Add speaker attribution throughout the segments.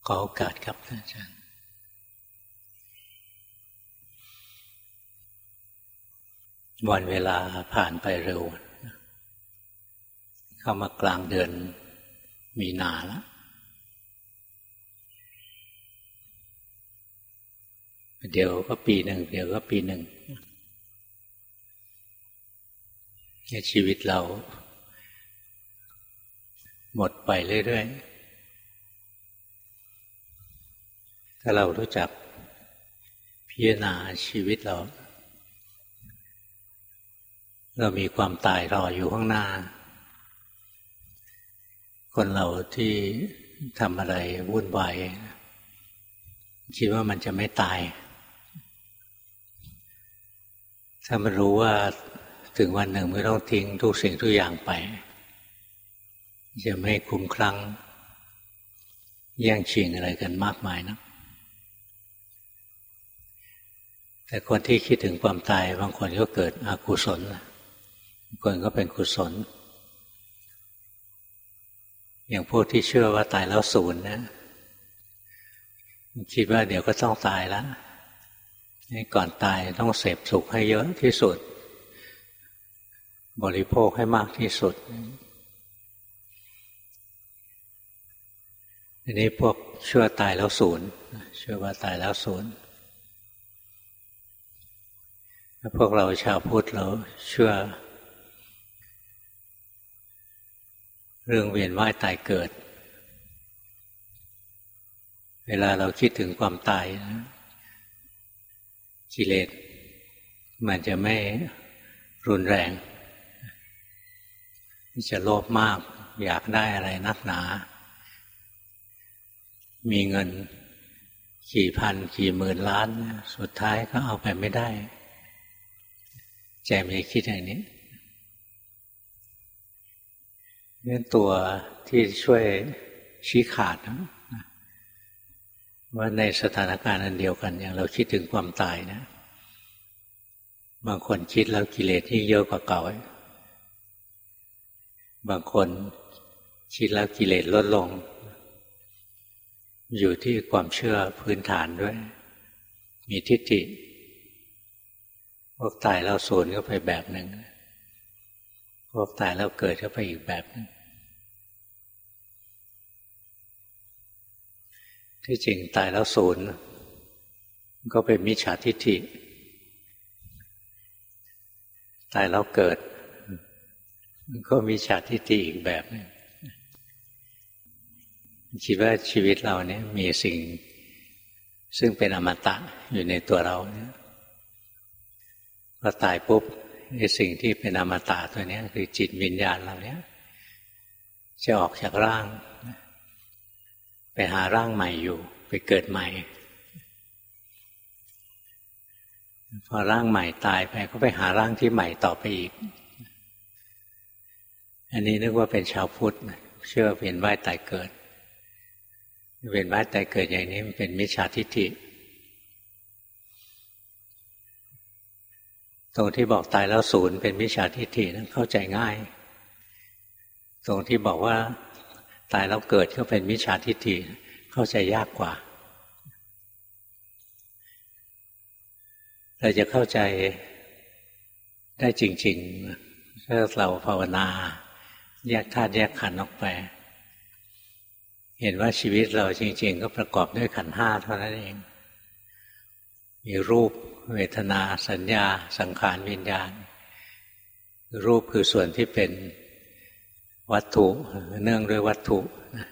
Speaker 1: ขอโอกาสครับอาจารย์วันเวลาผ่านไปเร็วเข้ามากลางเดือนมีนาแล้วเดี๋ยวก็ปีหนึ่งเดี๋ยวก็ปีหนึ่งชีวิตเราหมดไปเรื่อยๆถ้าเรารู้จักพิจารณาชีวิตเรามีความตายรออยู่ข้างหน้าคนเราที่ทำอะไรวุ่นวายคิดว่ามันจะไม่ตายถ้ามันรู้ว่าถึงวันหนึ่งไม่ต้องทิ้งทุกสิ่งทุกอย่างไปจะไม่คุ้มคลั่งแย่งชิงอะไรกันมากมายนะแต่คนที่คิดถึงความตายบางคนก็เกิดอกุศลบางคนก็เป็นกุศลอย่างพวกที่เชื่อว่าตายแล้วศูนย์นะคิดว่าเดี๋ยวก็ต้องตายแล้วก่อนตายต้องเสพสุขให้เยอะที่สุดบริโภคให้มากที่สุดอันนี้พวกเชื่อตายแล้วศูนย์เชื่อว่าตายแล้วศูนย์พวกเราชาวพุทธเราเชื่อเรื่องเวียนว่ายตายเกิดเวลาเราคิดถึงความตายกิเลสมันจะไม่รุนแรงจะโลภมากอยากได้อะไรนักหนามีเงินกี่พันกี่หมื่นล้านสุดท้ายก็เอาไปไม่ได้ใจมันจะคิดอย่างนี้นี่ตัวที่ช่วยชี้ขาดนะว่าในสถานการณ์อันเดียวกันอย่างเราคิดถึงความตายนะบางคนคิดแล้วกิเลสยิ่งเยอะกว่าเก่าบางคนคิดแล้วกิเลสลดลงอยู่ที่ความเชื่อพื้นฐานด้วยมีทิฏฐิพวกตายแล้วสูญก็ไปแบบหนึ่งพวกตายแล้วเกิดก็ไปอีกแบบหนึ่งที่จริงตายแล้วสูญก็เป็นมิจฉาทิฏฐิตายแล้วเกิดก็มิจฉาทิฏฐิอีกแบบหนึ่งคิดว่าชีวิตเราเนี่ยมีสิ่งซึ่งเป็นอมตะอยู่ในตัวเราเนี่ยพอตายปุ๊บไอ้สิ่งที่เป็นอมตะตัวนี้คือจิตวิญญาณเราเนี่ยจะออกจากร่างไปหาร่างใหม่อยู่ไปเกิดใหม่พอร่างใหม่ตายไปก็ไปหาร่างที่ใหม่ต่อไปอีกอันนี้นึกว่าเป็นชาวพุทธเชื่อเวียนว่ายตายเกิดเวียนว่ายตายเกิดอย่างนี้มันเป็นมิจฉาทิฏฐิตรงที่บอกตายแล้วศูนย์เป็นมิจฉาทิฏฐินั้นเข้าใจง่ายตรงที่บอกว่าตายแล้วเกิดก็เป็นมิจฉาทิฏฐิเข้าใจยากกว่าเราจะเข้าใจได้จริงๆถ้าเราภาวนาแยกธาตุแยกขันธ์ออกไปเห็นว่าชีวิตเราจริงๆก็ประกอบด้วยขันธ์ห้าเท่านั้นเองมีรูปเวทนาสัญญาสังขารวิญญาณรูปคือส่วนที่เป็นวัตถุเนื่องด้วยวัตถุ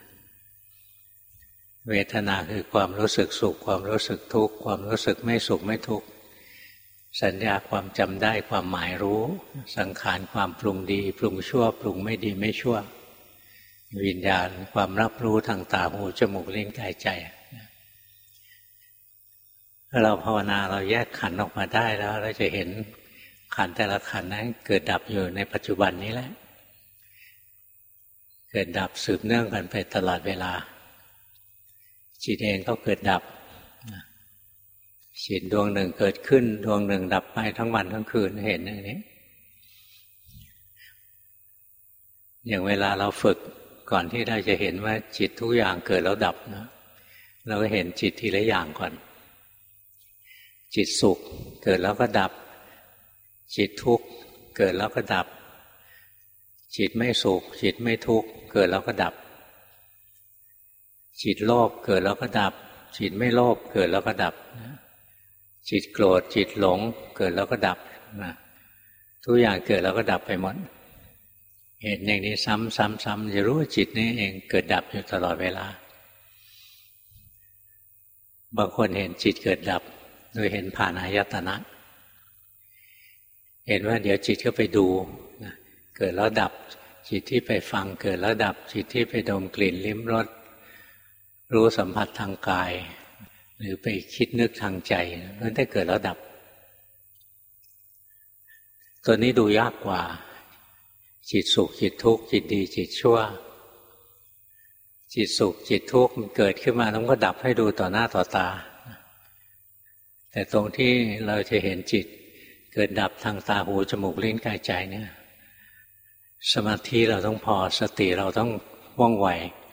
Speaker 1: เวทนาคือความรู้สึกสุขความรู้สึกทุกข์ความรู้สึกไม่สุขไม่ทุกข์สัญญาความจำได้ความหมายรู้สังขารความปรุงดีปรุงชั่วปรุงไม่ดีไม่ชั่ววิญญาณความรับรู้ทางตาหูจมูกลิ้นกายใจถ้าเราภาวนาเราแยกขันธ์ออกมาได้แล้วเราจะเห็นขันธ์แต่ละขันธ์นั้นเกิดดับอยู่ในปัจจุบันนี้แหละเกิดดับสืบเนื่องกันไปตลอดเวลาจิตเองก็เกิดดับจิตดวงหนึ่งเกิดขึ้นดวงหนึ่งดับไปทั้งวันทั้งคืนเห็นอย่างนี้อย่างเวลาเราฝึกก่อนที่เราจะเห็นว่าจิตทุกอย่างเกิดแล้วดับนะเราก็เห็นจิตทีละอย่างก่อนจิตสุขเกิดแล้วก็ดับจิตทุกข์เกิดแล้วก็ดับจิตไม่สุขจิตไม่ทุกข์เกิดแล้วก็ดับจิตโลภเกิดแล้วก็ดับจิตไม่โลภเกิดแล้วก็ดับจิตโกรธจิตหลงเกิดแล้วก็ดับทุกอย่างเกิดแล้วก็ดับไปหมดเห็นอย่างนี้ซ้ำๆจะรู้ว่าจิตนี้เองเกิดดับอยู่ตลอดเวลาบางคนเห็นจิตเกิดดับโดยเห็นผ่านอายตนะเห็นว่าเดี๋ยวจิตก็ไปดูเกิดแล้วดับจิตที่ไปฟังเกิดแล้วดับจิตที่ไปดมกลิ่นลิ้มรสรู้สัมผัสทางกายหรือไปคิดนึกทางใจนั่นได้เกิดแล้วดับตัวนี้ดูยากกว่าจิตสุขจิตทุกข์จิตดีจิตชั่วจิตสุขจิตทุกข์มันเกิดขึ้นมาแล้วก็ดับให้ดูต่อหน้าต่อตาแต่ตรงที่เราจะเห็นจิตเกิดดับทางตาหูจมูกลิ้นกายใจเนี่ยสมาธิเราต้องพอสติเราต้องว่องไว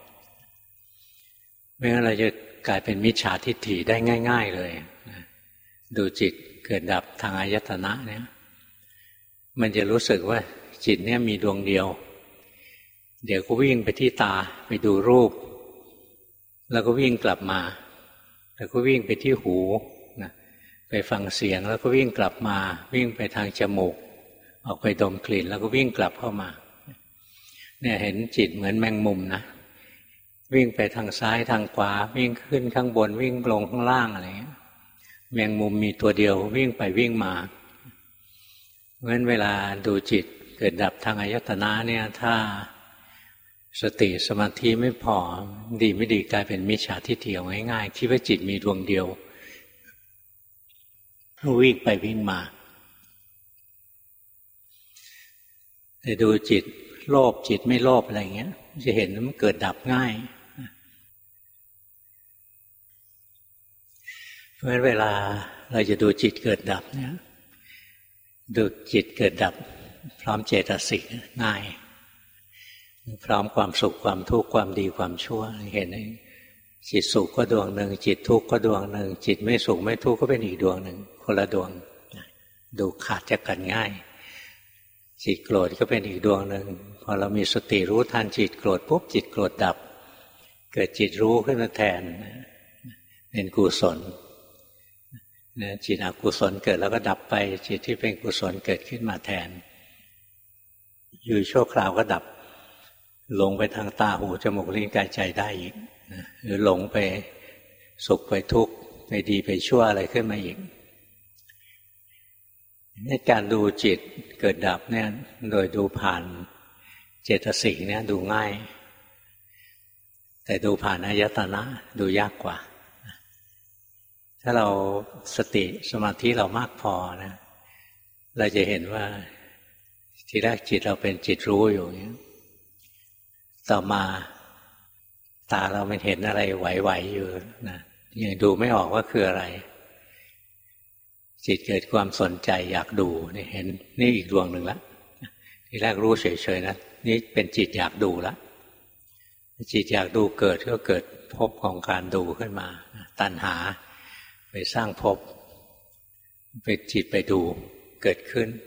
Speaker 1: ไม่งั้นเราจะกลายเป็นมิจฉาทิฏฐิได้ง่ายๆเลยดูจิตเกิดดับทางอายตนะเนี่ยมันจะรู้สึกว่าจิตเนี่ยมีดวงเดียวเดี๋ยวก็วิ่งไปที่ตาไปดูรูปแล้วก็วิ่งกลับมาแล้วก็วิ่งไปที่หูนะไปฟังเสียงแล้วก็วิ่งกลับมาวิ่งไปทางจมูกออกไปดมกลิ่นแล้วก็วิ่งกลับเข้ามาเนี่ยเห็นจิตเหมือนแมงมุมนะวิ่งไปทางซ้ายทางขวาวิ่งขึ้นข้างบนวิ่งลงข้างล่างอะไรเงี้ยแมงมุมมีตัวเดียววิ่งไปวิ่งมาเพราะฉะนั้นเวลาดูจิตเกิดดับทางอายตนะเนี่ยถ้าสติสมาธิไม่พอดีไม่ดีกลายเป็นมิจฉาทิฏฐิง่ายๆคิดว่าจิตมีดวงเดียววิ่งไปวิ่งมาแต่ดูจิตโลภจิตไม่โลภอะไรเงี้ยจะเห็นมันเกิดดับง่ายเพราะฉะนั้นเวลาเราจะดูจิตเกิดดับเนี่ยดูจิตเกิดดับพร้อมเจตสิกง่ายพร้อมความสุขความทุกข์ความดีความชั่วเห็นจิตสุขก็ดวงหนึ่งจิตทุกข์ก็ดวงหนึ่งจิตไม่สุขไม่ทุกข์ก็เป็นอีกดวงหนึ่งคนละดวงดูขาดจากกันง่ายจิตโกรธก็เป็นอีกดวงหนึ่งพอเรามีสติรู้ทันจิตโกรธปุ๊บจิตโกรธดับเกิดจิตรู้ขึ้นมาแทนเป็นกุศลจิตอกุศลเกิดแล้วก็ดับไปจิตที่เป็นกุศลเกิดขึ้นมาแทนอยู่ชั่วคราวก็ดับหลงไปทางตาหูจมูกลิ้นกายใจได้อีกหรือหลงไปสุขไปทุกข์ไปดีไปชั่วอะไรขึ้นมาอีกในการดูจิตเกิดดับเนี่ยโดยดูผ่านเจตสิกเนี่ยดูง่ายแต่ดูผ่านอายตนะดูยากกว่าถ้าเราสติสมาธิเรามากพอนะเราจะเห็นว่าทีแรกจิตเราเป็นจิตรู้อยู่อย่างนี้ต่อมาตาเรามันเห็นอะไรไหวๆอยู่นะยังดูไม่ออกว่าคืออะไรจิตเกิดความสนใจอยากดูนี่เห็นนี่อีกดวงหนึ่งละทีแรกรู้เฉยๆนะนี่เป็นจิตอยากดูละจิตอยากดูเกิดก็เกิดภพของการดูขึ้นมาตัณหาไปสร้างภพไปจิตไปดูเกิดขึ้น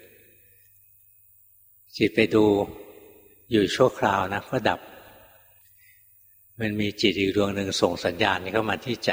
Speaker 1: จิตไปดูอยู่ชั่วคราวนะก็ดับมันมีจิตอีกดวงหนึ่งส่งสัญญาณนี้เข้ามาที่ใจ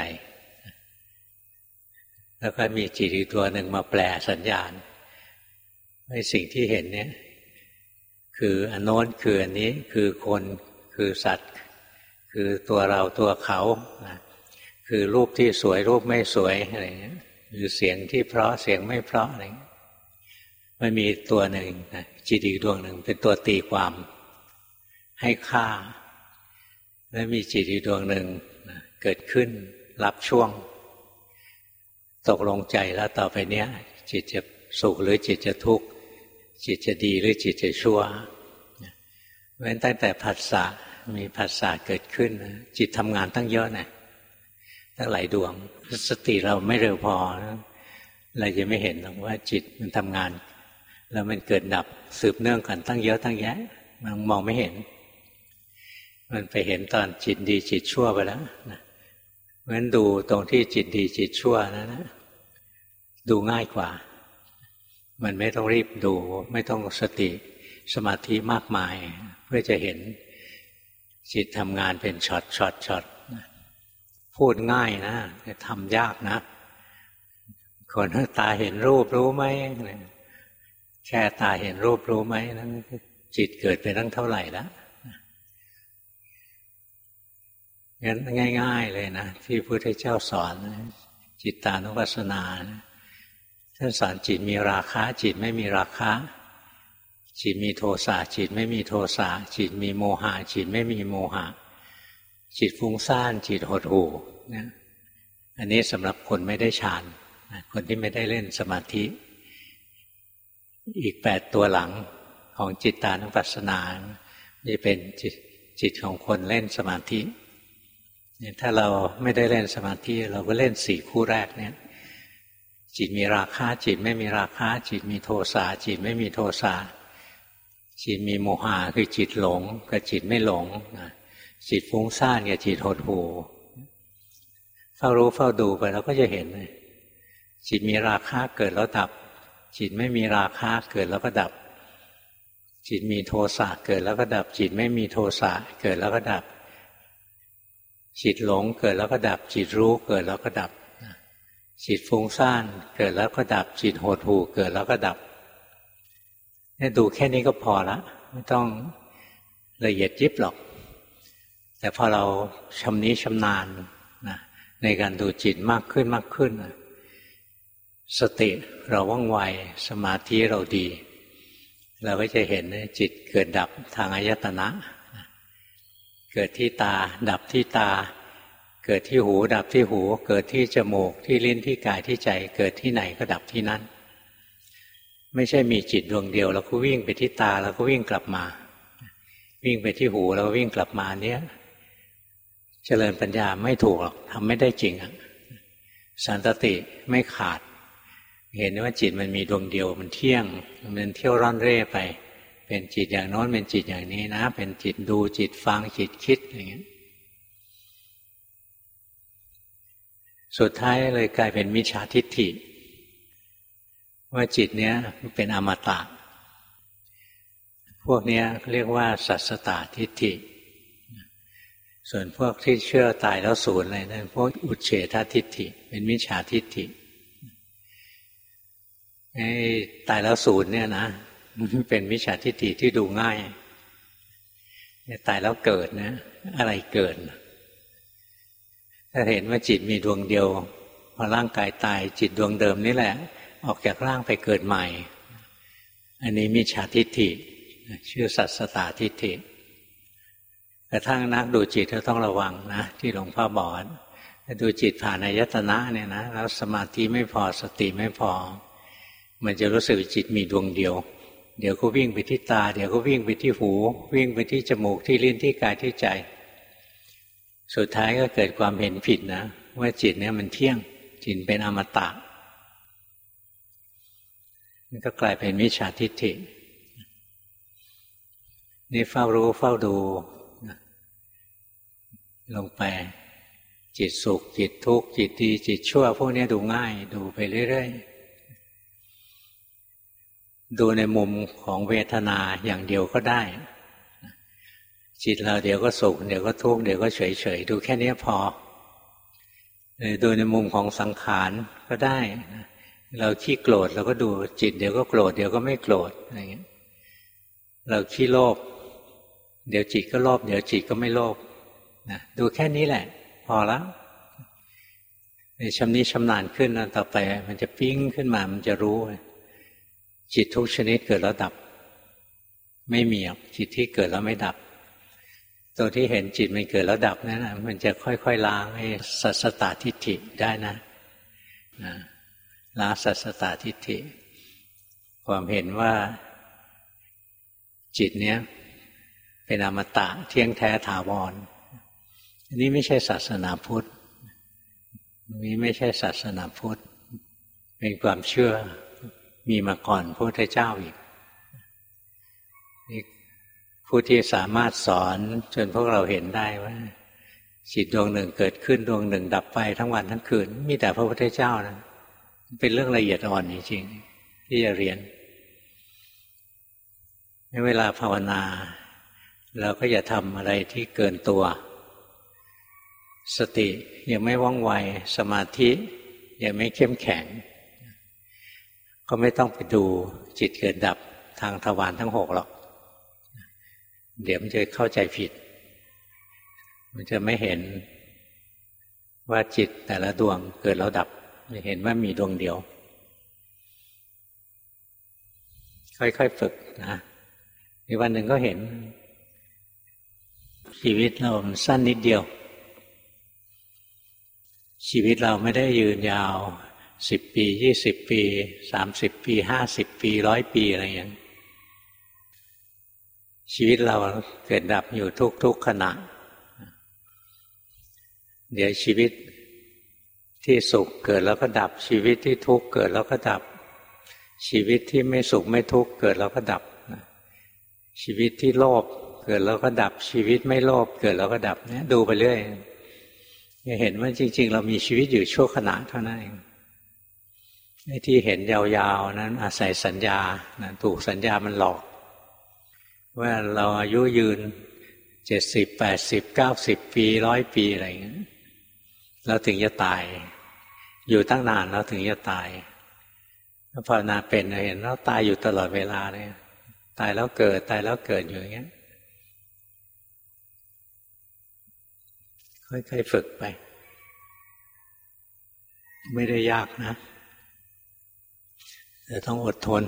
Speaker 1: แล้วก็มีจิตอีกตัวหนึ่งมาแปลสัญญาณให้สิ่งที่เห็นเนี่ยคืออันโน้นคืออันนี้คือคนคือสัตว์คือตัวเราตัวเขาคือรูปที่สวยรูปไม่สวยอะไรเงี้ยหรือเสียงที่เพราะเสียงไม่เพราะอะไรเงี้ยมันมีตัวหนึ่งจิตอีกดวงหนึ่งเป็นตัวตีความให้ค่าและมีจิตอีกดวงหนึ่งเกิดขึ้นรับช่วงตกลงใจแล้วต่อไปเนี้ยจิตจะสุขหรือจิตจะทุกข์จิตจะดีหรือจิตจะชั่วเพราะฉะนั้นตั้งแต่ผัสสะมีผัสสะเกิดขึ้นจิตทำงานตั้งเยอะนะตั้งหลายดวงสติเราไม่เร็วพอเราจะไม่เห็นหรอกว่าจิตมันทำงานแล้วมันเกิดดับสืบเนื่องกันตั้งเยอะตั้งแยะมันมองไม่เห็นมันไปเห็นตอนจิตดีจิตชั่วไปแล้วนะงั้นดูตรงที่จิตดีจิตชั่วนะดูง่ายกว่ามันไม่ต้องรีบดูไม่ต้องสติสมาธิมากมายเพื่อจะเห็นจิตทำงานเป็นช็อตพูดง่ายนะแต่ทำยากนะคนตาเห็นรูปรู้ไหมแค่ตาเห็นรูปรู้ไหมนั้นจิตเกิดไปตั้งเท่าไหร่แล้วงั้นง่ายๆเลยนะที่พระพุทธเจ้าสอนจิตตานุปัสสนาท่านสอนจิตมีราคะจิตไม่มีราคะจิตมีโทสะจิตไม่มีโทสะจิตมีโมหะจิตไม่มีโมหะจิตฟุ้งซ่านจิตหดหู่นะอันนี้สำหรับคนไม่ได้ฌานคนที่ไม่ได้เล่นสมาธิอีก8ตัวหลังของจิตตานุปัสสนาจะเป็นจิตของคนเล่นสมาธิถ้าเราไม่ได้เล่นสมาธิเราก็เล่น4คู่แรกเนี่ยจิตมีราคะจิตไม่มีราคะจิตมีโทสะจิตไม่มีโทสะจิตมีโมหะคือจิตหลงกับจิตไม่หลงจิตฟุ้งซ่านกับจิตหดหู่เฝ้ารู้เฝ้าดูไปเราก็จะเห็นจิตมีราคะเกิดแล้วดับจิตไม่มีราคะเกิดแล้วก็ดับจิตมีโทสะเกิดแล้วก็ดับจิตไม่มีโทสะเกิดแล้วก็ดับจิตหลงเกิดแล้วก็ดับจิตรู้เกิดแล้วก็ดับจิตฟุ้งซ่านเกิดแล้วก็ดับจิตหดหู่เกิดแล้วก็ดับเนี่ยดูแค่นี้ก็พอละไม่ต้องละเอียดยิบหรอกแต่พอเราชำนิชำนาญนะในการดูจิตมากขึ้นสติเราว่องไวสมาธิเราดีเราก็จะเห็นจิตเกิดดับทางอายตนะเกิดที่ตาดับที่ตาเกิดที่หูดับที่หูเกิดที่จมูกที่ลิ้นที่กายที่ใจเกิดที่ไหนก็ดับที่นั่นไม่ใช่มีจิตดวงเดียวแล้วก็วิ่งไปที่ตาแล้วก็วิ่งกลับมาวิ่งไปที่หูแล้ววิ่งกลับมาเนี้ยเจริญปัญญาไม่ถูกหรอกทำไม่ได้จริงสันตติไม่ขาดเห็นว่าจิตมันมีดวงเดียวมันเที่ยงมันเที่ยวร่อนเร่ไปเป็นจิตอย่างโน้นเป็นจิตอย่างนี้นะเป็นจิตดูจิตฟังจิตคิดอย่างเงี้ยสุดท้ายเลยกลายเป็นมิจฉาทิฏฐิว่าจิตเนี้ยเป็นอมตะพวกเนี้ยเรียกว่าสัสสตทิฏฐิส่วนพวกที่เชื่อตายแล้วสูญอะไรนั่นพวกอุเฉททิฏฐิเป็นมิจฉาทิฏฐิไอ้ตายแล้วสูญเนี่ยนะมันเป็นมิจฉาทิฏฐิที่ดูง่ายตายแล้วเกิดนะอะไรเกิดถ้าเห็นว่าจิตมีดวงเดียวพอร่างกายตายจิตดวงเดิมนี่แหละออกจากร่างไปเกิดใหม่อันนี้มิจฉาทิฏฐิชื่อสัสสตทิฏฐิกระทั่งนักดูจิตก็ต้องระวังนะที่หลวงพ่อบอกดูจิตผ่านอายตนะเนี่ยนะแล้วสมาธิไม่พอสติไม่พอมันจะรู้สึกจิตมีดวงเดียวเดี๋ยวก็วิ่งไปที่ตาเดี๋ยวก็วิ่งไปที่หูวิ่งไปที่จมูกที่ลิ้นที่กายที่ใจสุดท้ายก็เกิดความเห็นผิดนะว่าจิตเนี่ยมันเที่ยงจิตเป็นอมตะมันก็กลายเป็นมิจฉาทิฏฐินี่เฝ้ารู้เฝ้าดูลงไปจิตสุขจิตทุกข์จิตดีจิตชั่วพวกนี้ดูง่ายดูไปเรื่อยๆดูในมุมของเวทนาอย่างเดียวก็ได้จิตเราเดี๋ยวก็สุขเดี๋ยวก็ทุกข์เดี๋ยวก็เฉยๆดูแค่นี้พอดูในมุมของสังขารก็ได้เราขี้โกรธเราก็ดูจิตเดี๋ยวก็โกรธเดี๋ยวก็ไม่โกรธอะไรอย่างเงี้ยเราขี้โลภเดี๋ยวจิตก็โลภเดี๋ยวจิตก็ไม่โลภนะดูแค่นี้แหละพอแล้วชำนิชำนาญขึ้นต่อไปมันจะปิ้งขึ้นมามันจะรู้จิตทุกชนิดเกิดแล้วดับไม่มีจิตที่เกิดแล้วไม่ดับตัวที่เห็นจิตมันเกิดแล้วดับนั่นนะมันจะค่อยๆล้างไอ้สัสสตทิฏฐิได้นะล้างสัสสตทิฏฐิความเห็นว่าจิตเนี้ยเป็นอมตะเที่ยงแท้ถาวรอันนี้ไม่ใช่ศาสนาพุทธนี้ไม่ใช่ศาสนาพุทธเป็นความเชื่อมีมาก่อนพระพุทธเจ้าอีกนี่ผู้ที่สามารถสอนจนพวกเราเห็นได้ว่าจิตดวงหนึ่งเกิดขึ้นดวงหนึ่งดับไปทั้งวันทั้งคืนมีแต่พระพุทธเจ้านะเป็นเรื่องละเอียดอ่อนจริงๆที่จะเรียนในเวลาภาวนาเราก็อย่าทำอะไรที่เกินตัวสติยังไม่ว่องไวสมาธิยังไม่เข้มแข็งก็ไม่ต้องไปดูจิตเกิดดับทางทวารทั้ง6หรอกเดี๋ยวมันจะเข้าใจผิดมันจะไม่เห็นว่าจิตแต่ละดวงเกิดแล้วดับจะเห็นว่ามีดวงเดียวค่อยๆฝึกนะอีกวันหนึ่งก็เห็นชีวิตเราสั้นนิดเดียวชีวิตเราไม่ได้ยืนยาว10 ปี20 ปี30 ปี50 ปี100 ปีอะไรอย่างนี้ชีวิตเราเกิดดับอยู่ทุกขณะเดี๋ยวชีวิตที่สุขเกิดแล้วก็ดับชีวิตที่ทุกข์เกิดแล้วก็ดับชีวิตที่ไม่สุขไม่ทุกข์เกิดแล้วก็ดับชีวิตที่โลภเกิดแล้วก็ดับชีวิตไม่โลภเกิดแล้วก็ดับเนี่ยดูไปเรื่อยจะเห็นว่าจริงๆเรามีชีวิตอยู่ชั่วขณะเท่านั้นเองไอ้ที่เห็นยาวๆนั้นอาศัยสัญญานะถูกสัญญามันหลอกว่าเราอายุยืน70 80 90 ปี100 ปีอะไรอย่างเงี้ยเราถึงจะตายอยู่ตั้งนานเราถึงจะตายถ้าภาวนาเป็นเราเห็นเราตายอยู่ตลอดเวลาเลยตายแล้วเกิดตายแล้วเกิดอยู่อย่างเงี้ยค่อยๆฝึกไปไม่ได้ยากนะแต่ต้องอดทน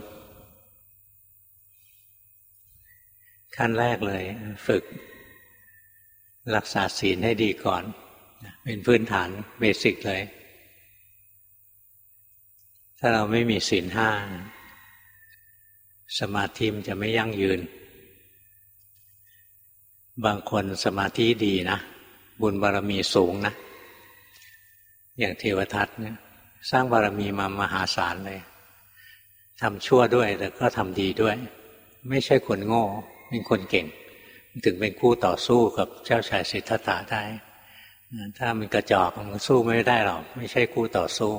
Speaker 1: ขั้นแรกเลยฝึกรักษาศีลให้ดีก่อนเป็นพื้นฐานเบสิกเลยถ้าเราไม่มีศีล5สมาธิมันจะไม่ยั่งยืนบางคนสมาธิดีนะบุญบารมีสูงนะอย่างเทวทัตเนี่ยสร้างบารมีมามหาศาลเลยทำชั่วด้วยแต่ก็ทำดีด้วยไม่ใช่คนโง่เป็นคนเก่งถึงเป็นคู่ต่อสู้กับเจ้าชายสิทธัตถะได้ถ้ามันกระจอกมันสู้ไม่ได้หรอกไม่ใช่คู่ต่อสู้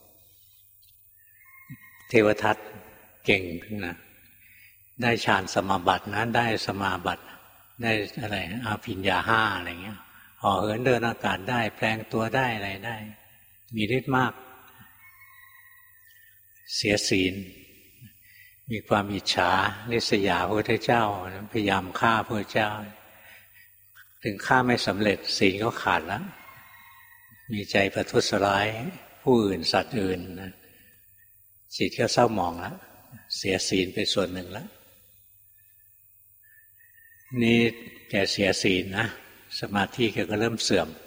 Speaker 1: เทวทัตเก่งนะได้ฌานสมาบัตินะได้สมาบัติได้อะไรอาภิญญา5อะไรเงี้ยห่อเหินเดินอากาศได้แปลงตัวได้อะไรได้มีฤทธิ์มากเสียศีลมีความอิจฉาริษยาพระพุทธเจ้าพยายามฆ่าพระพุทธเจ้าถึงฆ่าไม่สำเร็จศีลก็ขาดแล้วมีใจประทุษร้ายผู้อื่นสัตว์อื่นนะจิตก็เศร้าหมองแล้วเสียศีลไปส่วนหนึ่งแล้วนี่แกเสียศีลนะสมาธิแกก็เริ่มเสื่อม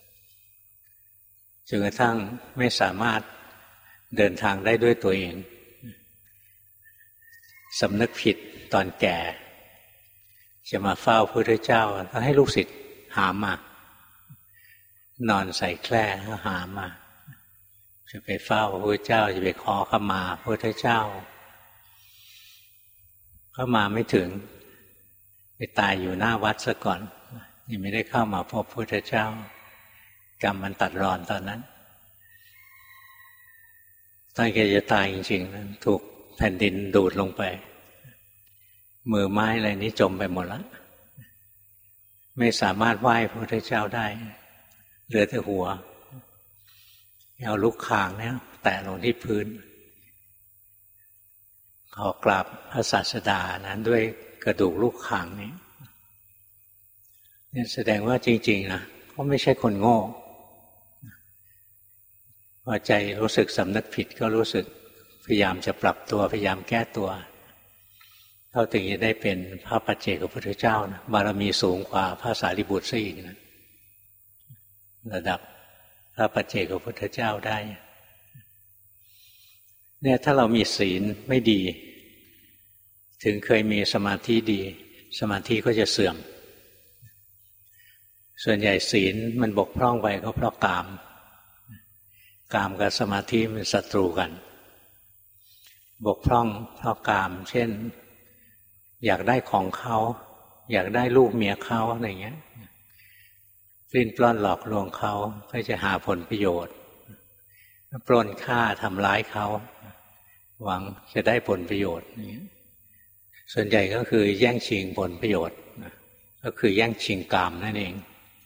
Speaker 1: จนกระทั่งไม่สามารถเดินทางได้ด้วยตัวเองสำนึกผิดตอนแก่จะมาเฝ้าพระพุทธเจ้าก็ให้ลูกศิษย์หามมานอนใส่แคร่ก็หามมาจะไปเฝ้าพระพุทธเจ้าจะไปขอขมาพระพุทธเจ้าก็มาไม่ถึงไปตายอยู่หน้าวัดซะก่อนยังไม่ได้เข้ามาพบพระพุทธเจ้ากรรมมันตัดรอนตอนนั้นตอนแกจะตายจริงๆนั้นถูกแผ่นดินดูดลงไปมือไม้อะไรนี้จมไปหมดแล้วไม่สามารถไหว้พระพุทธเจ้าได้เหลือแต่หัวเอาลูกคางเนี่ยแตะลงที่พื้นขอกราบพระศาสดานั้นด้วยกระดูกลูกคางนี้แสดงว่าจริงๆนะเขาไม่ใช่คนโง่พอใจรู้สึกสำนึกผิดก็รู้สึกพยายามจะปรับตัวพยายามแก้ตัวเขาถึงจะได้เป็นพระปัจเจกพุทธเจ้านะบารมีสูงกว่าพระสารีบุตรซะอีกนะระดับพระปัจเจกพุทธเจ้าได้เนี่ยถ้าเรามีศีลไม่ดีถึงเคยมีสมาธิดีสมาธิก็จะเสื่อมส่วนใหญ่ศีลมันบกพร่องไปก็เพราะกามกับสมาธิมันศัตรูกันบกพร่องเพราะกามเช่นอยากได้ของเขาอยากได้ลูกเมียเขาอะไรเงี้ยปลิ้นปล้อนหลอกลวงเขาเพื่อจะหาผลประโยชน์ปล้นฆ่าทำร้ายเขาหวังจะได้ผลประโยชน์ส่วนใหญ่ก็คือแย่งชิงผลประโยชน์ก็คือแย่งชิงกามนั่นเอง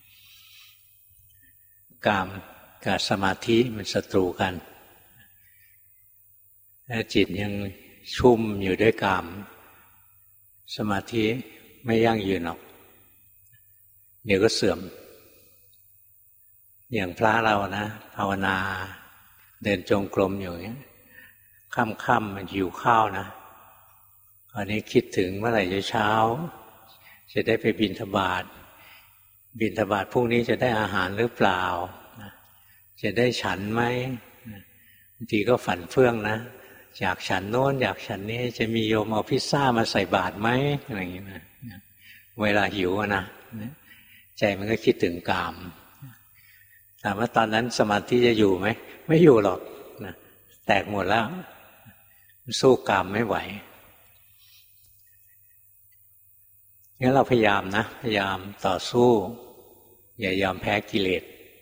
Speaker 1: กามกับสมาธิมันศัตรูกันถ้าจิตยังชุ่มอยู่ด้วยกามสมาธิไม่ยั่งยืนหรอกเดี๋ยวก็เสื่อมอย่างพระเรานะภาวนาเดินจงกรมอยู่อย่างนี้ค่ำๆมันหิวข้าวนะตอนนี้คิดถึงเมื่อไหร่จะเช้าจะได้ไปบิณฑบาตพรุ่งนี้จะได้อาหารหรือเปล่าจะได้ฉันไหมบางทีก็ฝันเฟื่องนะอยากฉันโน้นอยากฉันนี้จะมีโยมเอาพิซซ่ามาใส่บาตรไหมอะไรอย่างนี้นะเวลาหิวนะใจมันก็คิดถึงกามถามว่าตอนนั้นสมาธิจะอยู่ไหมไม่อยู่หรอกนะแตกหมดแล้วสู้กามไม่ไหวงั้นเราพยายามนะพยายามต่อสู้อย่ายอมแพ้กิเลส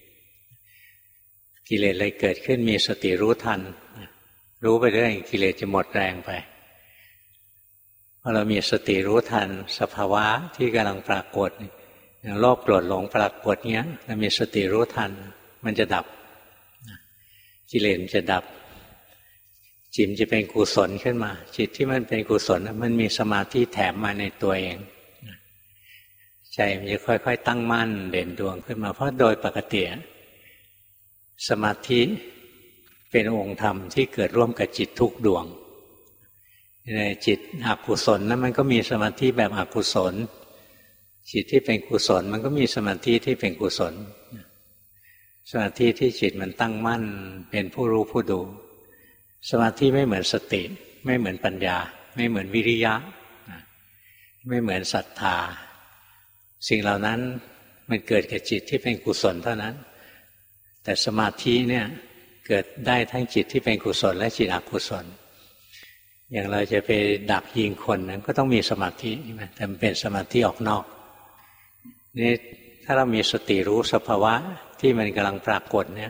Speaker 1: อะไรเกิดขึ้นมีสติรู้ทันรู้ไปเรื่อยกิเลสจะหมดแรงไปพอเรามีสติรู้ทันสภาวะที่กำลังปรากฏโลภโกรธหลงปรากฏเงี้ยเรามีสติรู้ทันมันจะดับกิเลสจะดับจิตจะเป็นกุศลขึ้นมาจิตที่มันเป็นกุศลมันมีสมาธิแถมมาในตัวเองใจมันจะค่อยๆตั้งมั่นเด่นดวงขึ้นมาเพราะโดยปกติสมาธิเป็นองค์ธรรมที่เกิดร่วมกับจิตทุกดวงในจิตอกุศลนั้นมันก็มีสมาธิแบบอกุศลจิตที่เป็นกุศลมันก็มีสมาธิที่เป็นกุศลสมาธิที่จิตมันตั้งมั่นเป็นผู้รู้ผู้ดูสมาธิไม่เหมือนสติไม่เหมือนปัญญาไม่เหมือนวิริยะไม่เหมือนศรัทธาสิ่งเหล่านั้นมันเกิดกับจิตที่เป็นกุศลเท่านั้นแต่สมาธิเนี่ยเกิดได้ทั้งจิตที่เป็นกุศลและจิตอกุศลอย่างเราจะไปดักยิงคนนั้นก็ต้องมีสมาธิใช่ไหมแต่มันเป็นสมาธิออกนอกนี่ถ้าเรามีสติรู้สภาวะที่มันกำลังปรากฏเนี่ย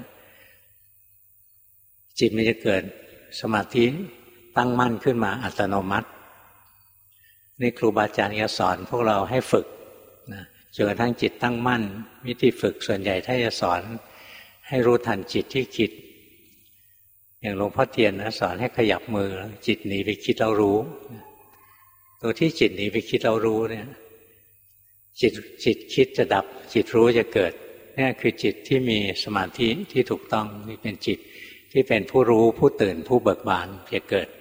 Speaker 1: จิตมันจะเกิดสมาธิตั้งมั่นขึ้นมาอัตโนมัตินี่ครูบาอาจารย์จะสอนพวกเราให้ฝึกนะจนกระทั่งจิตตั้งมั่นวิธีฝึกส่วนใหญ่ถ้าจะสอนให้รู้ทันจิตที่คิดอย่างหลวงพ่อเทียนนะสอนให้ขยับมือจิตหนีไปคิดเรารู้ตัวที่จิตหนีไปคิดเรารู้เนี่ยจิตคิดจะดับจิตรู้จะเกิดนี่คือจิตที่มีสมาธิที่ถูกต้องนี่เป็นจิตที่เป็นผู้รู้ผู้ตื่นผู้เบิกบานจะเกิด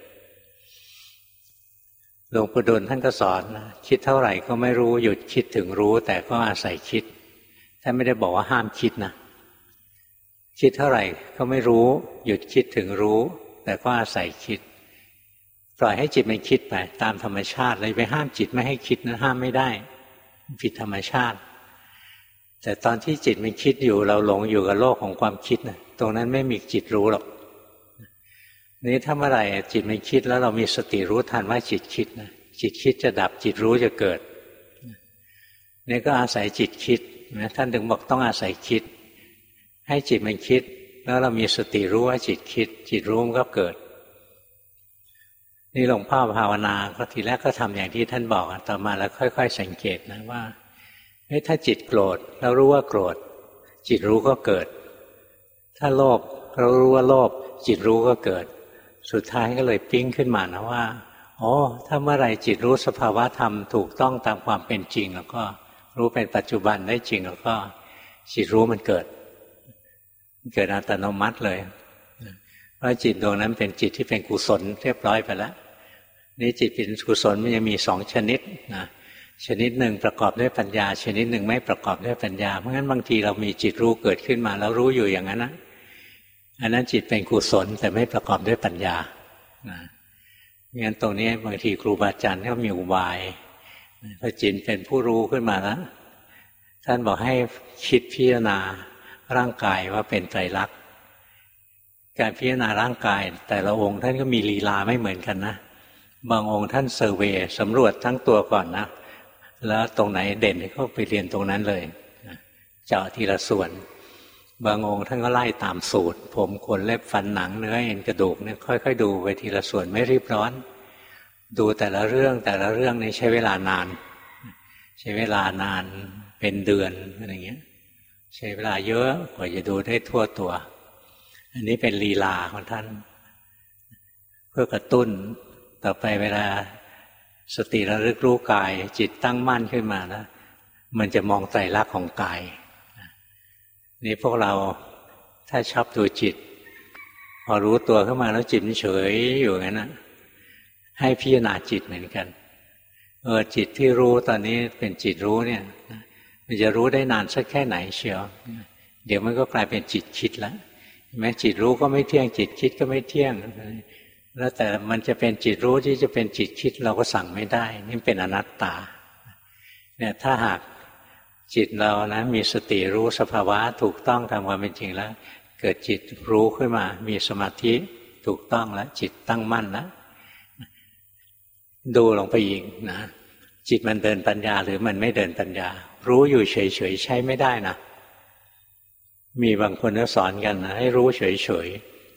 Speaker 1: หลวงปู่ดูลท่านก็สอนนะคิดเท่าไหร่ก็ไม่รู้หยุดคิดถึงรู้แต่ก็อาศัยคิดท่านไม่ได้บอกว่าห้ามคิดนะคิดเท่าไหร่ก็ไม่รู้หยุดคิดถึงรู้แต่ก็อาศัยคิดปล่อยให้จิตมันคิดไปตามธรรมชาติเลยไปห้ามจิตไม่ให้คิดนะห้ามไม่ได้ผิดธรรมชาติแต่ตอนที่จิตมันคิดอยู่เราหลงอยู่กับโลกของความคิดนะตรงนั้นไม่มีจิตรู้หรอกนี้ถ้าเมื่อไหร่จิตมันคิดแล้วเรามีสติรู้ทันว่าจิตคิดนะจิตคิดจะดับจิตรู้จะเกิดนี่ก็อาศัยจิตคิดนะท่านถึงบอกต้องอาศัยคิดให้จิตมันคิดแล้วเรามีสติรู้ว่าจิตคิดจิตรู้มันก็เกิดนี่หลวงพ่อภาวนาก็ทีแรกก็ทำอย่างที่ท่านบอกต่อมาแล้วค่อยๆสังเกตนะว่าถ้าจิตโกรธเรารู้ว่าโกรธจิตรู้ก็เกิดถ้าโลภเรารู้ว่าโลภจิตรู้ก็เกิดสุดท้ายก็เลยปิ๊งขึ้นมานะว่าอ๋อถ้าเมื่อไหร่จิตรู้สภาวะธรรมถูกต้องตามความเป็นจริงแล้วก็รู้เป็นปัจจุบันได้จริงแล้วก็จิตรู้มันเกิดอัตโนมัติเลยเพราะจิตดวงนั้นเป็นจิตที่เป็นกุศลเรียบร้อยไปแล้วนี่จิตเป็นกุศลมันยังมีสองชนิดนะชนิดหนึ่งประกอบด้วยปัญญาชนิดหนึ่งไม่ประกอบด้วยปัญญาเพราะงั้นบางทีเรามีจิตรู้เกิดขึ้นมาแล้วรู้อยู่อย่างนั้นนะอันนั้นจิตเป็นกุศลแต่ไม่ประกอบด้วยปัญญางั้นตรงนี้บางทีครูบาอาจารย์ก็มีอุบายพอจิตเป็นผู้รู้ขึ้นมาแล้วท่านบอกให้คิดพิจารณาร่างกายว่าเป็นไตรลักษณ์การพิจารณาร่างกายแต่ละองค์ท่านก็มีลีลาไม่เหมือนกันนะบางองค์ท่านเซอร์เวย์สำรวจทั้งตัวก่อนนะแล้วตรงไหนเด่นก็ไปเรียนตรงนั้นเลยเจาะทีละส่วนบางองค์ท่านก็ไล่ตามสูตรผมขนเล็บฟันหนังเนื้อเอ็นกระดูกเนี่ยค่อยๆดูไปทีละส่วนไม่รีบร้อนดูแต่ละเรื่องนี่ใช้เวลานานใช้เวลานานเป็นเดือนอะไรเงี้ยใช้เวลาเยอะกว่าจะดูได้ทั่วตัวอันนี้เป็นลีลาของท่านเพื่อกระตุ้นต่อไปเวลาสติระลึกรู้กายจิตตั้งมั่นขึ้นมานะมันจะมองไตรลักษณ์ของกายนี่พวกเราถ้าชอบดูจิตพอรู้ตัวขึ้นมาแล้วจิตมันเฉยอยู่งั้นนะให้พิจารณาจิตเหมือนกันจิตที่รู้ตอนนี้เป็นจิตรู้เนี่ยมันจะรู้ได้นานสักแค่ไหนเชียวเดี๋ยวมันก็กลายเป็นจิตคิดแล้วแม้จิตรู้ก็ไม่เที่ยงจิตคิดก็ไม่เที่ยงแล้วแต่มันจะเป็นจิตรู้ที่จะเป็นจิตคิดเราก็สั่งไม่ได้นี่เป็นอนัตตาเนี่ยถ้าหากจิตเรานะมีสติรู้สภาวะถูกต้องตามความเป็นจริงแล้วเกิดจิตรู้ขึ้นมามีสมาธิถูกต้องแล้วจิตตั้งมั่นแล้วดูลงไปอีกนะจิตมันเดินปัญญาหรือมันไม่เดินปัญญารู้อยู่เฉยๆใช้ไม่ได้นะมีบางคนก็สอนกันนะให้รู้เฉย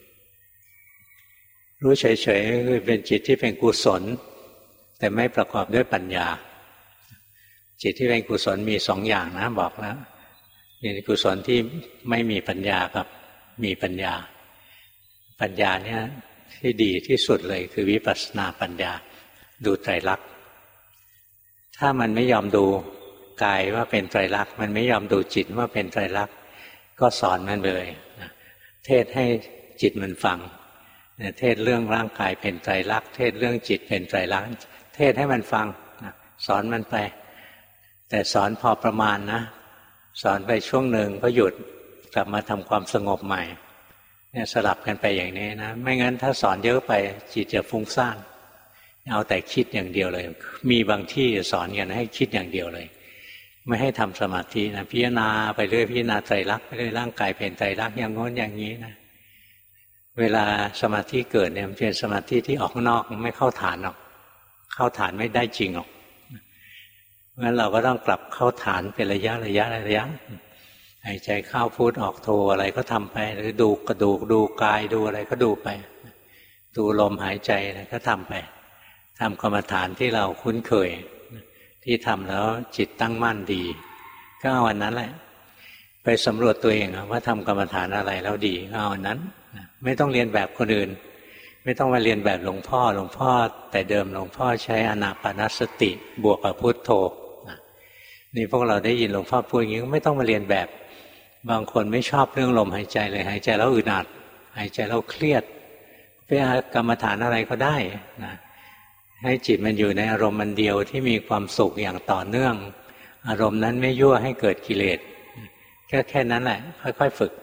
Speaker 1: ๆรู้เฉยๆคือเป็นจิตที่เป็นกุศลแต่ไม่ประกอบด้วยปัญญาจิตที่เป็นกุศลมีสองอย่างนะบอกแล้วมีกุศลที่ไม่มีปัญญากับมีปัญญาปัญญาเนี่ยที่ดีที่สุดเลยคือวิปัสสนาปัญญาดูไตรลักษณ์ถ้ามันไม่ยอมดูกายว่าเป็นไตรลักษณ์มันไม่ยอมดูจิตว่าเป็นไตรลักษณ์ก็สอนมันเลยเทศให้จิตมันฟังเทศเรื่องร่างกายเป็นไตรลักษณ์เทศเรื่องจิตเป็นไตรลักษณ์เทศให้มันฟังสอนมันไปแต่สอนพอประมาณนะสอนไปช่วงหนึ่งก็หยุดกลับมาทำความสงบใหม่เนี่ยสลับกันไปอย่างนี้นะไม่งั้นถ้าสอนเยอะไปจิตจะฟุ้งซ่านเอาแต่คิดอย่างเดียวเลยมีบางที่สอนกันให้คิดอย่างเดียวเลยไม่ให้ทำสมาธินะพิจารณาไปเรื่อยพิจารณาไตรลักษณ์ไปเรื่อยร่างกายเป็นไตรลักษณ์อย่างโน้นอย่างนี้นะเวลาสมาธิเกิดเนี่ยมันเป็นสมาธิที่ออกนอกไม่เข้าฐานหรอกเข้าฐานไม่ได้จริงหรอกงั้นเราก็ต้องกลับเข้าฐานเป็นระยะหายใจเข้าพุทออกโทอะไรก็ทำไปหรือดูกระดูกดูกายดูอะไรก็ดูไปดูลมหายใจอะไรก็ทำไปทำกรรมฐานที่เราคุ้นเคยที่ทำแล้วจิตตั้งมั่นดีก็เอาวันนั้นแหละไปสำรวจตัวเองว่าทำกรรมฐานอะไรแล้วดีก็เอาวันนั้นไม่ต้องเรียนแบบคนอื่นไม่ต้องมาเรียนแบบหลวงพ่อแต่เดิมหลวงพ่อใช้อานาปานสติบวกกับพุทโธนี่พวกเราได้ยินหลวงพ่อพูดอย่างนี้ก็ไม่ต้องมาเรียนแบบบางคนไม่ชอบเรื่องลมหายใจเลยหายใจแล้วอึดอัดหายใจแล้วเครียดไปกรรมฐานอะไรก็ได้นะให้จิตมันอยู่ในอารมณ์มันเดียวที่มีความสุขอย่างต่อเนื่องอารมณ์นั้นไม่ยั่วให้เกิดกิเลสแค่นั้นแหละค่อยๆฝึก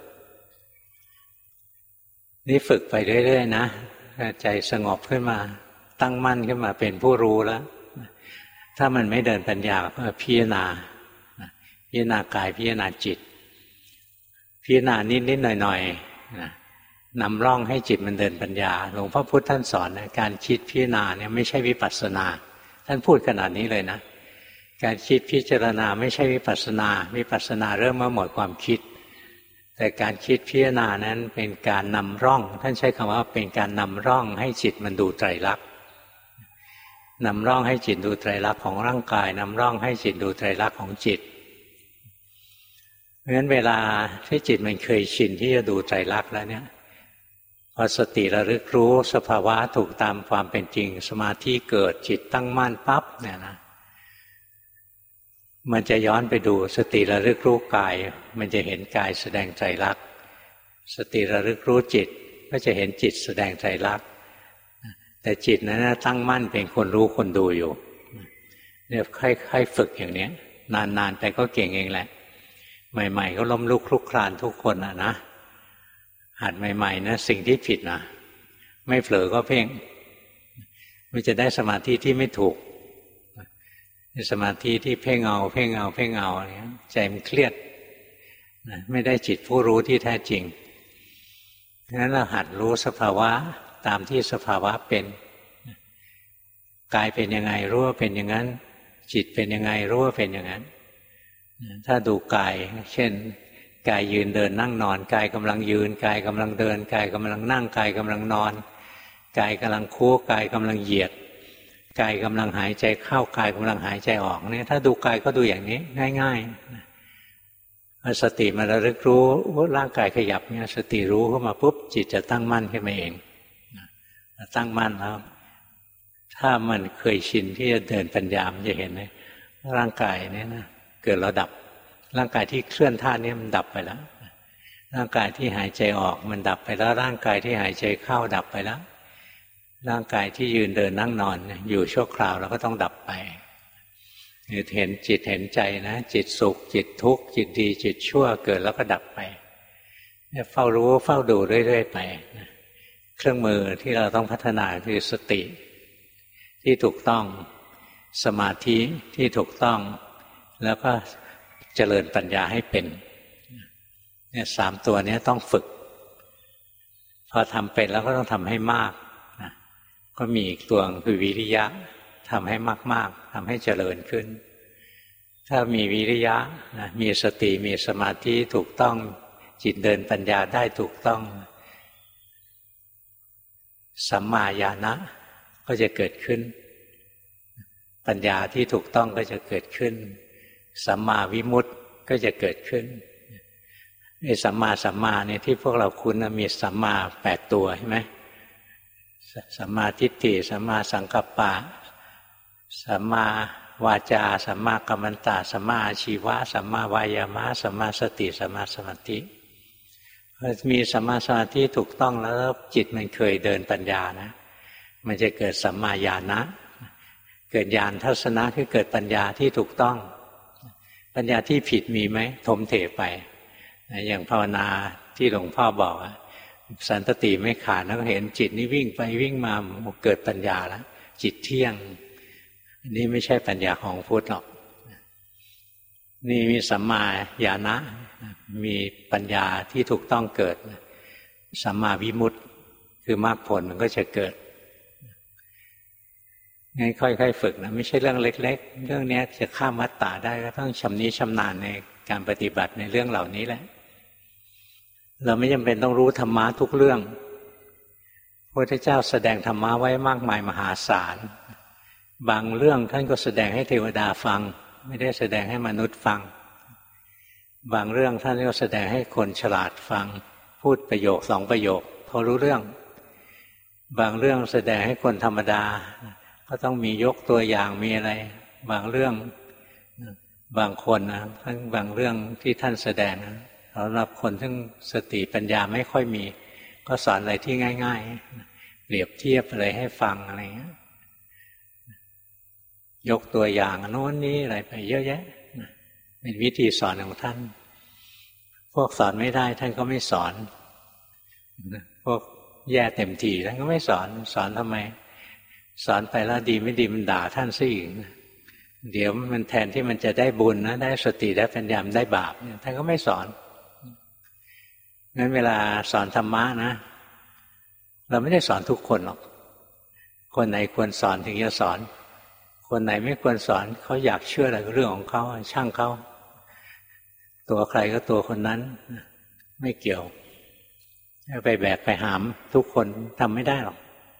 Speaker 1: นี่ฝึกไปเรื่อยๆนะใจสงบขึ้นมาตั้งมั่นขึ้นมาเป็นผู้รู้แล้วถ้ามันไม่เดินปัญญาก็พิจารณากายพิจารณาจิตพิจารณานิดๆหน่อยๆนำร่องให้จิตมันเดินปัญญาหลวงพ่อพุธท่านสอนนะการคิดพิจารณาเนี่ยไม่ใช่วิปัสสนาท่านพูดขนาดนี้เลยนะการคิดพิจารณาไม่ใช่วิปัสสนาวิปัสสนาเริ่มเมื่อหมดความคิดแต่การคิดพิจารณานั้นเป็นการนำร่องท่านใช้คำว่าเป็นการนำร่องให้จิตมันดูไตรลักษณ์นำร่องให้จิตดูไตรลักษณ์ของร่างกายนำร่องให้จิตดูไตรลักษณ์ของจิตเพราะฉะนั้นเวลาที่จิตมันเคยชินที่จะดูไตรลักษณ์แล้วเนี่ยพอสติระลึกรู้สภาวะถูกตามความเป็นจริงสมาธิเกิดจิตตั้งมั่นปั๊บเนี่ยนะมันจะย้อนไปดูสติระลึกรู้กายมันจะเห็นกายแสดงไตรลักษณ์สติระลึกรู้จิตก็จะเห็นจิตแสดงไตรลักษณ์แต่จิตนั้นตั้งมั่นเป็นคนรู้คนดูอยู่เนี่ยค่อยๆฝึกอย่างนี้นานๆไปก็เก่งเองแหละใหม่ๆก็ล้มลุกคลุกคลานทุกคนนะหัดใหม่ๆนะสิ่งที่ผิดนะไม่เผลอก็เพ่งมันจะได้สมาธิที่ไม่ถูกสมาธิที่เพ่งเอาอะไรเงี้ยใจมันเครียดไม่ได้จิตผู้รู้ที่แท้จริงงั้นเราหัดรู้สภาวะตามที่สภาวะเป็นกายเป็นยังไงรู้ว่าเป็นอย่างนั้นจิตเป็นยังไงรู้ว่าเป็นอย่างนั้นถ้าดูกายเช่นกายยืนเดินนั่งนอนกายกำลังยืนกายกำลังเดินกายกำลังนั่งกายกำลังนอนกายกำลังคู่กายกำลังเหยียดกายกำลังหายใจเข้ากายกำลังหายใจออกเนี่ยถ้าดูกายก็ดูอย่างนี้ง่ายๆสติมันระลึกรู้ว่าร่างกายขยับเนี่ยสติรู้เข้ามาปุ๊บจิตจะตั้งมั่นขึ้นมาเองตั้งมั่นแล้วถ้ามันเคยชินที่จะเดินปัญญามันจะเห็นเลยร่างกายเนี่ยนะเกิดแล้วดับร่างกายที่เคลื่อนท่านี้มันดับไปแล้วร่างกายที่หายใจออกมันดับไปแล้วร่างกายที่หายใจเข้าดับไปแล้วร่างกายที่ยืนเดินนั่งนอนอยู่ชั่วคราวแล้วก็ต้องดับไปเห็นจิตเห็นใจนะจิตสุขจิตทุกข์จิตดีจิตชั่วเกิดแล้วก็ดับไปเฝ้ารู้เฝ้าดูเรื่อยๆไปเครื่องมือที่เราต้องพัฒนาคือสติที่ถูกต้องสมาธิที่ถูกต้องแล้วก็เจริญปัญญาให้เป็นเนี่ยสามตัวนี้ต้องฝึกพอทำเป็นแล้วก็ต้องทำให้มากนะก็มีอีกตัวคือวิริยะทำให้มากๆทำให้เจริญขึ้นถ้ามีวิริยะนะมีสติมีสมาธิถูกต้องจิตเดินปัญญาได้ถูกต้องสัมมาญาณะก็จะเกิดขึ้นปัญญาที่ถูกต้องก็จะเกิดขึ้นสัมมาวิมุตติก็จะเกิดขึ้นไอ้สัมมาเนี่ยที่พวกเราคุ้นมีสัมมา8ตัวใช่ไหมสัมมาทิฏฐิสัมมาสังกัปปะสัมมาวาจาสัมมากัมมันตะสัมมาอาชีวะสัมมาวายามะสัมมาสติสัมมาสมาธิมีสัมมาสมาธิถูกต้องแล้วจิตมันเคยเดินปัญญานะมันจะเกิดสัมมาญาณะเกิดญาณทัศนะคือเกิดปัญญาที่ถูกต้องปัญญาที่ผิดมีไหมถมเถไปอย่างภาวนาที่หลวงพ่อบอกสันตติไม่ขาดแล้วเห็นจิตนี่วิ่งไปวิ่งมาเกิดปัญญาแล้วจิตเที่ยงอันนี้ไม่ใช่ปัญญาของพุทธหรอกนี่มีสัมมาญาณะมีปัญญาที่ถูกต้องเกิดสัมมาวิมุตติคือมรรคผลมันก็จะเกิดงั้นค่อยๆฝึกนะไม่ใช่เรื่องเล็กๆเรื่องนี้จะข้ามวัฏฏะได้ก็ต้องชำนิชำนาญในการปฏิบัติในเรื่องเหล่านี้แหละเราไม่จำเป็นต้องรู้ธรรมะทุกเรื่องพระพุทธเจ้าแสดงธรรมะไว้มากมายมหาศาลบางเรื่องท่านก็แสดงให้เทวดาฟังไม่ได้แสดงให้มนุษย์ฟังบางเรื่องท่านก็แสดงให้คนฉลาดฟังพูดประโยค2ประโยคพอรู้เรื่องบางเรื่องแสดงให้คนธรรมดาก็ต้องมียกตัวอย่างมีอะไรบางเรื่องบางคนนะทั้งบางเรื่องที่ท่านแสดงสำหรับคนที่สติปัญญาไม่ค่อยมีก็สอนอะไรที่ง่ายๆเปรียบเทียบอะไรให้ฟังอะไรเงี้ยยกตัวอย่างโน้นนี้อะไรไปเยอะแยะเป็นวิธีสอนของท่านพวกสอนไม่ได้ท่านก็ไม่สอนพวกแย่เต็มทีท่านก็ไม่สอนทำไมสอนไปแล้วดีไม่ดีมันด่าท่านซะอีกเดี๋ยวมันแทนที่มันจะได้บุญนะได้สติได้ปัญญาได้บาปท่านก็ไม่สอนงั้นเวลาสอนธรรมะนะเราไม่ได้สอนทุกคนหรอกคนไหนควรสอนถึงจะสอนคนไหนไม่ควรสอนเขาอยากเชื่ออะไรก็เรื่องของเขาช่างเขาตัวใครก็ตัวคนนั้นไม่เกี่ยวไปแบกไปหามทุกคนทำไม่ได้หรอก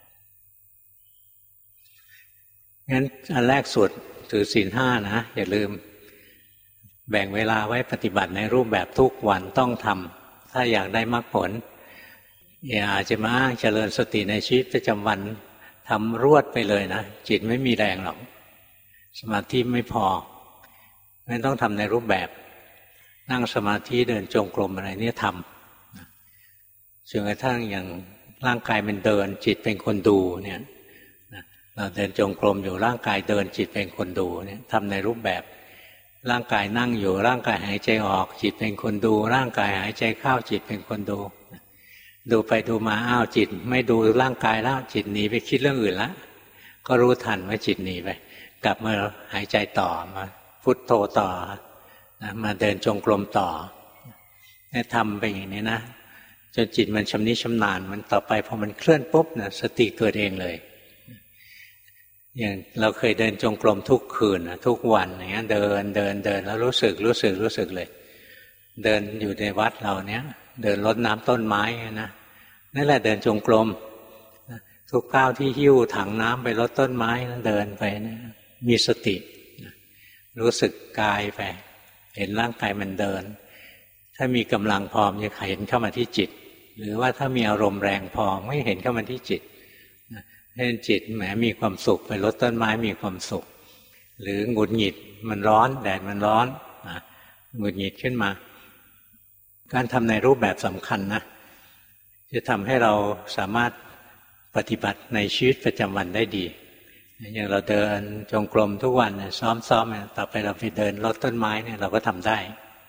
Speaker 1: งั้นอันแรกสุดถือศีล5นะอย่าลืมแบ่งเวลาไว้ปฏิบัติในรูปแบบทุกวันต้องทำถ้าอยากได้มรรคผลอย่าจะมาอ้างเจริญสติในชีวิตประจำวันทำรวดไปเลยนะจิตไม่มีแรงหรอกสมาธิไม่พองั้นต้องทำในรูปแบบนั่งสมาธิเดินจงกรมอะไรเนี่ยทำจนกระทั่งอย่างร่างกายมันเดินจิตเป็นคนดูเนี่ยเราเดินจงกรมอยู่ร่างกายเดินจิตเป็นคนดูเนี่ยทำในรูปแบบร่างกายนั่งอยู่ร่างกายหายใจออกจิตเป็นคนดูร่างกายหายใจเข้าจิตเป็นคนดูดูไปดูมาอ้าวจิตไม่ดูร่างกายแล้วจิตหนีไปคิดเรื่องอื่นแล้วก็รู้ทันว่าจิตหนีไปกลับมาหายใจต่อมาพุทโธต่อมาเดินจงกรมต่อเนี่ยทำไปอย่างนี้นะจนจิตมันชำนิชำนาญมันต่อไปพอมันเคลื่อนปุ๊บนะสติเกิดเองเลยอย่างเราเคยเดินจงกรมทุกคืนทุกวันอย่างเงี้ยเดินแล้วรู้สึกเลยเดินอยู่ในวัดเราเนี้ยเดินรดน้ำต้นไม้นะนั่นแหละเดินจงกรมทุกก้าวที่หิ้วถังน้ำไปรดต้นไม้นั้นเดินไปนะมีสติรู้สึกกายไปเห็นร่างกายมันเดินถ้ามีกำลังพอจะเห็นเข้ามาที่จิตหรือว่าถ้ามีอารมณ์แรงพอไม่เห็นเข้ามาที่จิตเห็นจิตแหมมีความสุขไปรดต้นไม้มีความสุขหรือหงุดหงิดมันร้อนแดดมันร้อนหงุดหงิดขึ้นมาการทำในรูปแบบสำคัญนะจะทำให้เราสามารถปฏิบัติในชีวิตประจำวันได้ดีอย่างเราเดินจงกรมทุกวันซ้อมต่อไปเราไปเดินรดต้นไม้เนี่ยเราก็ทำได้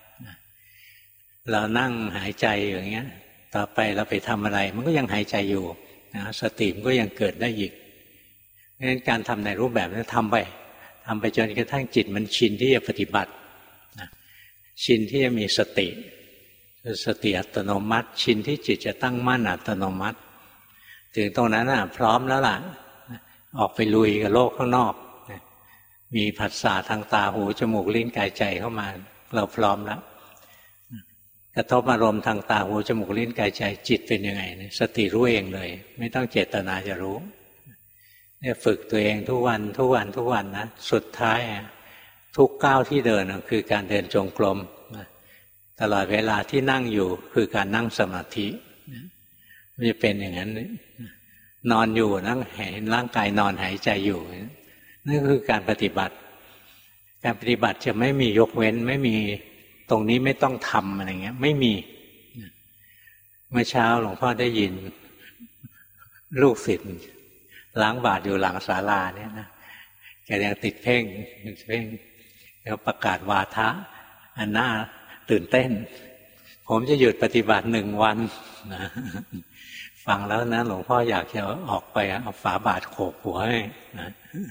Speaker 1: เรานั่งหายใจอย่างเงี้ยต่อไปเราไปทำอะไรมันก็ยังหายใจอยู่นะสติมันก็ยังเกิดได้อีกเพราะฉะนั้นการทำในรูปแบบนี้ทำไปจนกระทั่งจิตมันชินที่จะปฏิบัติชินที่จะมีสติอัตโนมัติชินที่จิตจะตั้งมั่นอัตโนมัติถึงตรงนั้นพร้อมแล้วล่ะออกไปลุยกับโลกข้างนอกมีผัสสะทางตาหูจมูกลิ้นกายใจเข้ามาเราพร้อมแล้วกระทบอารมณ์ทางตาหูจมูกลิ้นกายใจจิตเป็นยังไงสติรู้เองเลยไม่ต้องเจตนาจะรู้เนี่ยฝึกตัวเองทุกวันนะสุดท้ายทุกก้าวที่เดินคือการเดินจงกรมตลอดเวลาที่นั่งอยู่คือการนั่งสมาธิมันจะเป็นอย่างนั้นนอนอยู่นั่งเห็นร่างกายนอนหายใจอยู่นั่นคือการปฏิบัติจะไม่มียกเว้นไม่มีตรงนี้ไม่ต้องทำอะไรเงี้ยไม่มีเมื่อเช้าหลวงพ่อได้ยินลูกศิษย์ล้างบาตรอยู่หลังศาลาเนี่ยนะแกยังติดเพ่งแล้วประกาศวาทะอันน่าตื่นเต้นผมจะหยุดปฏิบัติ1 วันนะฟังแล้วนะหลวงพ่ออยากจะออกไปเอาฝาบาตรโขกหัวให้นะ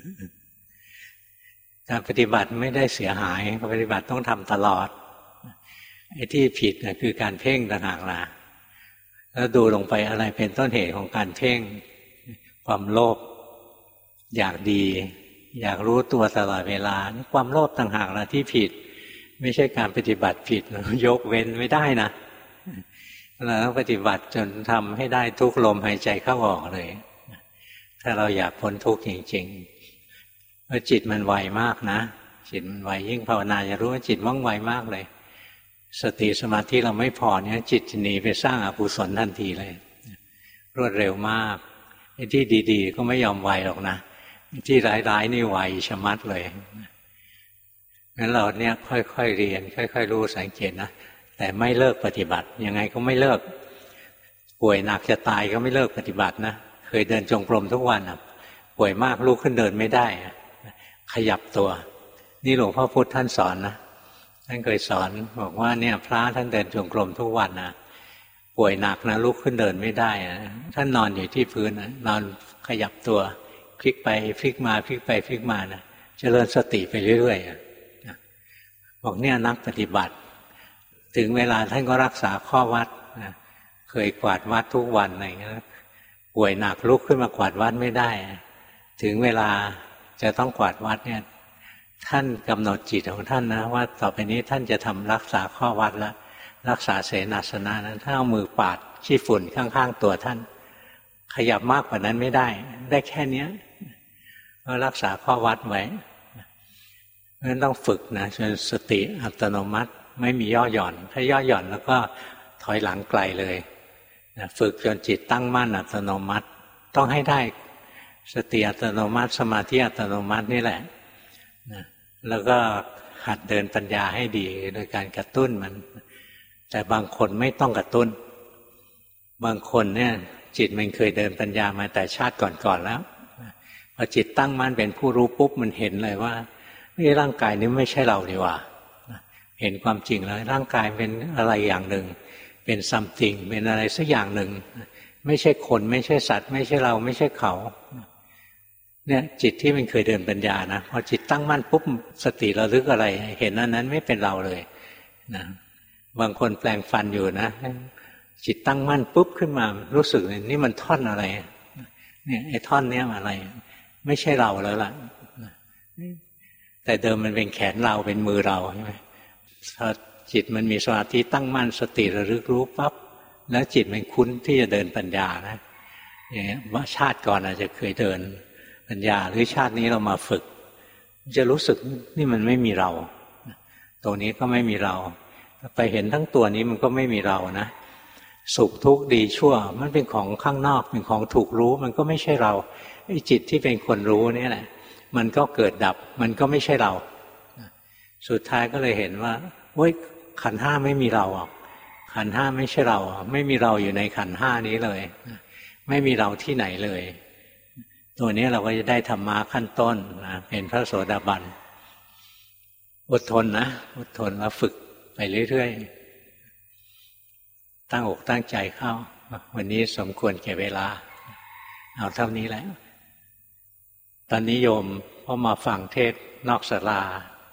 Speaker 1: การปฏิบัติไม่ได้เสียหายการปฏิบัติต้องทำตลอดไอ้ที่ผิดนะคือการเพ่งต่างหากล่ะแล้วดูลงไปอะไรเป็นต้นเหตุของการเพ่งความโลภอยากดีอยากรู้ตัวตลอดเวลาความโลภต่างหากล่ะที่ผิดไม่ใช่การปฏิบัติผิดยกเว้นไม่ได้นะเราต้องปฏิบัติจนทำให้ได้ทุกลมหายใจเข้าออกเลยถ้าเราอยากพ้นทุกข์จริงๆเพราะจิตมันไวมากนะจิตมันไวยิ่งภาวนาจะรู้ว่าจิตว่องไวมากเลยสติสมาธิเราไม่พอเนี่ยจิตจะหนีไปสร้างอกุศลทันทีเลยรวดเร็วมากไอ้ที่ดีๆก็ไม่ยอมไวหรอกนะที่ร้ายๆนี่ไวชะมัดเลยงั้นเราเนี่ยค่อยๆเรียนค่อยๆรู้สังเกตนะแต่ไม่เลิกปฏิบัติยังไงก็ไม่เลิกป่วยหนักจะตายก็ไม่เลิกปฏิบัตินะเคยเดินจงกรมทุกวันป่วยมากลุกขึ้นเดินไม่ได้ขยับตัวนี่หลวงพ่อพุธท่านสอนนะท่านเคยสอนบอกว่าเนี่ยพระท่านเดินจงกรมทุกวันนะป่วยหนักนะลุกขึ้นเดินไม่ได้ท่านนอนอยู่ที่พื้นนะนอนขยับตัวพลิกไปพลิกมาพลิกไปพลิกมานะเจริญสติไปเรื่อยๆบอกเนี่ยนักปฏิบัติถึงเวลาท่านก็รักษาข้อวัดเคยกวาดวัดทุกวันอะไรอย่างเงี้ยป่วยหนักลุกขึ้นมากวาดวัดไม่ได้ถึงเวลาจะต้องกวาดวัดเนี่ยท่านกำหนดจิตของท่านนะว่าต่อไปนี้ท่านจะทำรักษาข้อวัดแล้วรักษาเสนาสนะนั้นถ้าเอามือปาดขี้ฝุ่นข้างๆตัวท่านขยับมากกว่านั้นไม่ได้แค่นี้ก็รักษาข้อวัดไว้เพราะฉะนั้นต้องฝึกนะจนสติอัตโนมัติไม่มีย่อหย่อนถ้าย่อหย่อนแล้วก็ถอยหลังไกลเลยนะฝึกจนจิตตั้งมั่นอัตโนมัติต้องให้ได้สติอัตโนมัติสมาธิอัตโนมัตินี่แหละนะแล้วก็หัดเดินปัญญาให้ดีโดยการกระตุ้นมันแต่บางคนไม่ต้องกระตุ้นบางคนเนี่ยจิตมันเคยเดินปัญญามาแต่ชาติก่อนๆแล้วพอจิตตั้งมั่นเป็นผู้รู้ปุ๊บมันเห็นเลยว่าร่างกายนี้ไม่ใช่เรานี่หว่าเห็นความจริงแล้วร่างกายเป็นอะไรอย่างหนึ่งเป็นซัมติงเป็นอะไรสักอย่างหนึ่งไม่ใช่คนไม่ใช่สัตว์ไม่ใช่เราไม่ใช่เขาเนี่ยจิตที่มันเคยเดินปัญญานะพอจิตตั้งมั่นปุ๊บสติระลึกอะไรเห็นอันนั้นไม่เป็นเราเลยนะบางคนแปลงฟันอยู่นะจิตตั้งมั่นปุ๊บขึ้นมารู้สึกนี่มันท่อนอะไรเนี่ยไอ้ท่อนเนี้ยอะไรไม่ใช่เราแล้วล่ะแต่เดิมมันเป็นแขนเราเป็นมือเราใช่ไหมพอจิตมันมีสมาธิตั้งมั่นสติระลึกรู้ปั๊บแล้วจิตมันคุ้นที่จะเดินปัญญานะว่าชาติก่อนอาจจะเคยเดินปัญญาหรือชาตินี้เรามาฝึกจะรู้สึกนี่มันไม่มีเราตัวนี้ก็ไม่มีเราไปเห็นทั้งตัวนี้มันก็ไม่มีเรานะสุขทุกข์ดีชั่วมันเป็นของข้างนอกเป็นของถูกรู้มันก็ไม่ใช่เราไอ้จิตที่เป็นคนรู้นี่แหละมันก็เกิดดับมันก็ไม่ใช่เราสุดท้ายก็เลยเห็นว่าโอ๊ยขันธ์ห้าไม่มีเราหรอกขันธ์ห้าไม่ใช่เราไม่มีเราอยู่ในขันธ์ห้านี้เลยไม่มีเราที่ไหนเลยตัวนี้เราก็จะได้ธรรมะขั้นต้นนะเป็นพระโสดาบันอดทนนะอดทนแล้วฝึกไปเรื่อยๆตั้งอกตั้งใจเข้าวันนี้สมควรแก่เวลาเอาเท่านี้แล้วตอนนี้โยมพอมาฟังเทศนอกศาลา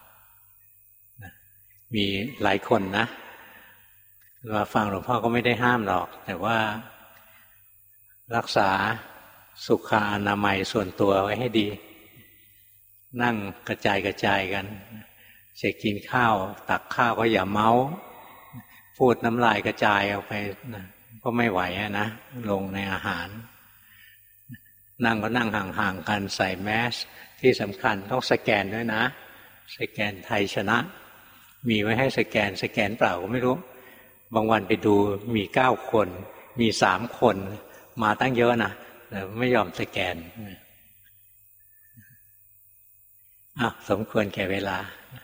Speaker 1: มีหลายคนนะมาฟังหลวงพ่อก็ไม่ได้ห้ามหรอกแต่ว่ารักษาสุขอนามัยส่วนตัวไว้ให้ดีนั่งกระจายกันจะกินข้าวตักข้าวก็อย่าเมาพูดน้ำลายกระจายออกไปก็ไม่ไหวนะลงในอาหารนั่งก็นั่งห่างๆกันใส่แมสที่สำคัญต้องสแกนด้วยนะสแกนไทยชนะมีไว้ให้สแกนเปล่าก็ไม่รู้บางวันไปดูมี9 คนมี3 คนมาตั้งเยอะนะแต่ไม่ยอมสแกนสมควรแก่เวลา